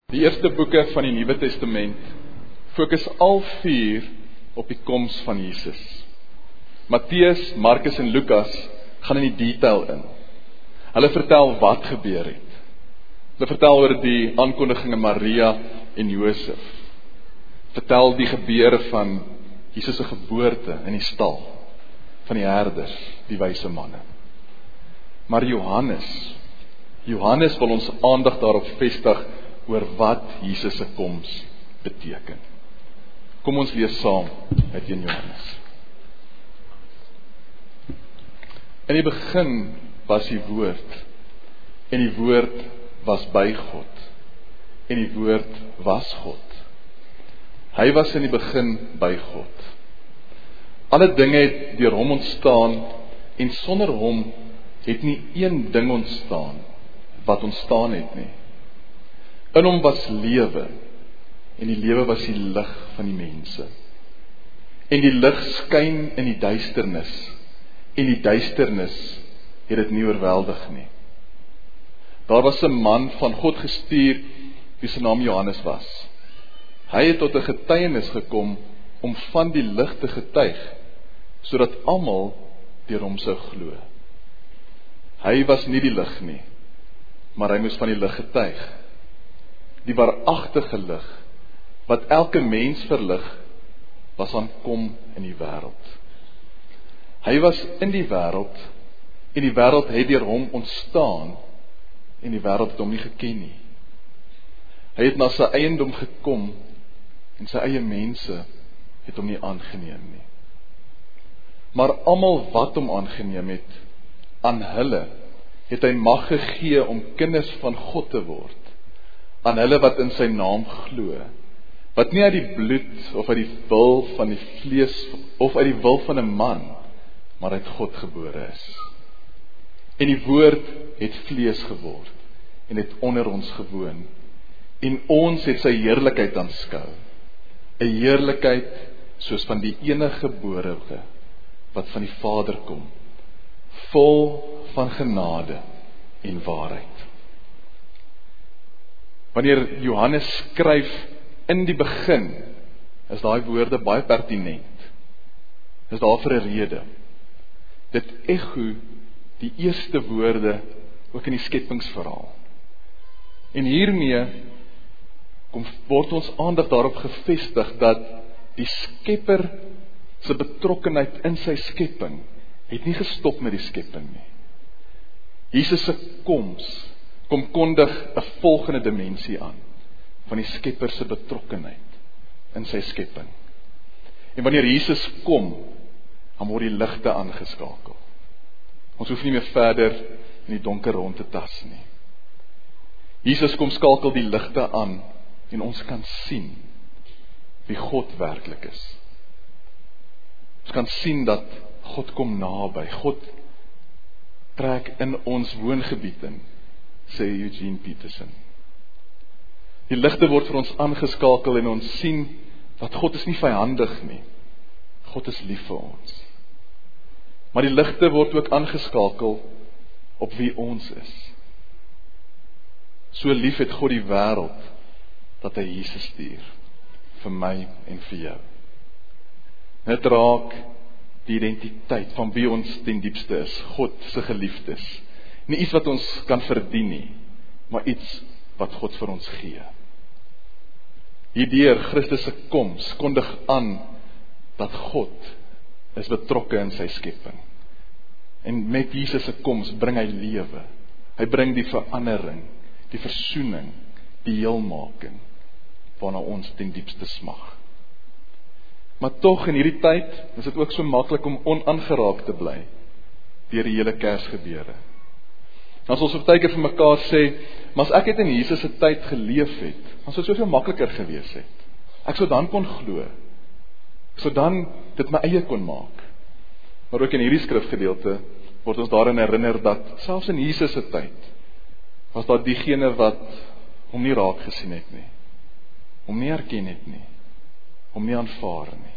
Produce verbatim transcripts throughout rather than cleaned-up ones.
Die eerste boeke van die Nuwe Testament fokus al vier op die koms van Jesus. Matteus, Markus en Lukas gaan in die detail in. Hulle vertel wat gebeur het. Hulle vertel oor die aankondiging aan Maria en Josef. Vertel die gebeure van Jesus se geboorte in die stal, van die herders, die wyse manne. Maar Johannes, Johannes wil ons aandag daarop vestig oor wat Jesus se koms beteken. Kom ons lees saam uit een Johannes. In die begin was die woord, en die woord was by God, en die woord was God. Hy was in die begin by God. Alle dinge het deur hom ontstaan, en sonder hom het nie een ding ontstaan wat ontstaan het nie. In hom was lewe, en die lewe was die lig van die mense. En die lig skyn in die duisternis, en die duisternis het dit nie oorweldig nie. Daar was 'n man van God gestuur, wie se naam Johannes was. Hy het tot 'n getuienis gekom om van die lig te getuig, sodat almal deur hom sou glo. Hy was nie die lig nie, maar hy moes van die lig getuig. Die waaragtige lig, wat elke mens verlig, was aankom in die wêreld. Hy was in die wêreld, en die wêreld het deur hom ontstaan, en die wêreld het hom nie geken nie. Hy het na sy eiendom gekom, en sy eie mense het hom nie aangeneem nie. Maar almal wat hom aangeneem het, aan hulle het hy mag gegee om kinders van God te word, aan hulle wat in sy naam glo, wat nie uit die bloed of uit die wil van die vlees of uit die wil van 'n man, maar uit God gebore is. En die woord het vlees geword en het onder ons gewoon, en ons het sy heerlikheid aanskou, 'n heerlikheid soos van die enige geborene wat van die Vader kom, vol van genade en waarheid. Wanneer Johannes skryf in die begin, is daai woorde baie pertinent. Is daar vir 'n rede. Dit ekho die eerste woorde ook in die skepingsverhaal. En hiermee kom word ons aandag daarop gefestig dat die Skepper se betrokkenheid in sy skepping het nie gestop met die skepping nie. Jesus se koms kom kondig 'n volgende dimensie aan van die Skepper se betrokkenheid in sy skepping. En wanneer Jesus kom, dan word die ligte aangeskakel. Ons hoef nie meer verder in die donker rond te tas nie. Jesus kom skakel die ligte aan en ons kan sien wie God werklik is. Ons kan sien dat God kom naby. God trek in ons woongebied in, sê Eugene Peterson. Die ligte word vir ons aangeskakel en ons sien dat God is nie vyandig nie. God is lief vir ons. Maar die ligte word ook aangeskakel op wie ons is. So lief het God die wêreld dat hy Jesus stuur vir my en vir jou. Dit raak die identiteit van wie ons ten diepste is, God se geliefdes. Nie iets wat ons kan verdien nie, maar iets wat God vir ons gee. Hierdeur Christus se koms kondig aan dat God is betrokke in sy skepping. En met Jesus se koms bring hy lewe. Hy bring die verandering, die versoening, die heelmaking waarna ons ten diepste smag. Maar tog in hierdie tyd is dit ook so maklik om onaangeraak te bly deur die hele Kersgebeure. As ons partykeer vir mekaar sê, maar as ek het in Jesus se tyd geleef het, dan sou dit soveel makliker gewees het. Ek sou dan kon glo. Ek sou dan dit my eie kon maak. Maar ook in hierdie skrifgedeelte word ons daarin herinner dat selfs in Jesus se tyd was daar diegene wat hom nie raak gesien het nie, hom nie herken het nie, hom nie aanvaar nie.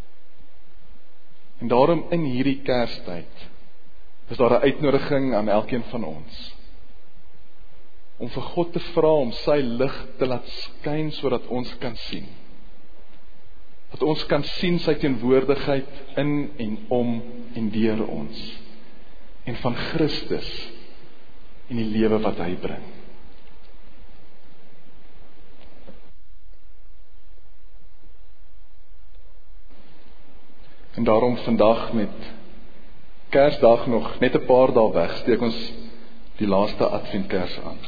En daarom in hierdie Kerstyd is daar 'n uitnodiging aan elkeen van ons om vir God te vra om sy lig te laat skyn sodat ons kan sien. Dat ons kan sien sy teenwoordigheid in en om en deur ons. En van Christus en die lewe wat hy bring. En daarom vandag met Kersdag nog net 'n paar dae weg, steek ons die laaste Adventkers aan.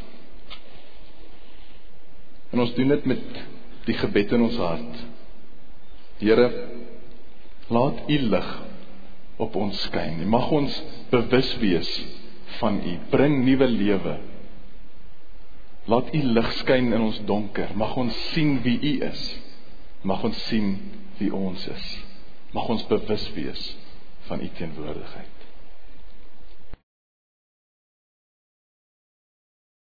En ons doen dit met die gebed in ons hart. Here, laat U lig op ons skyn. Mag ons bewus wees van U. Bring nuwe lewe. Laat U lig skyn in ons donker. Mag ons sien wie U is. Mag ons sien wie ons is. Mag ons bewus wees van U teenwoordigheid.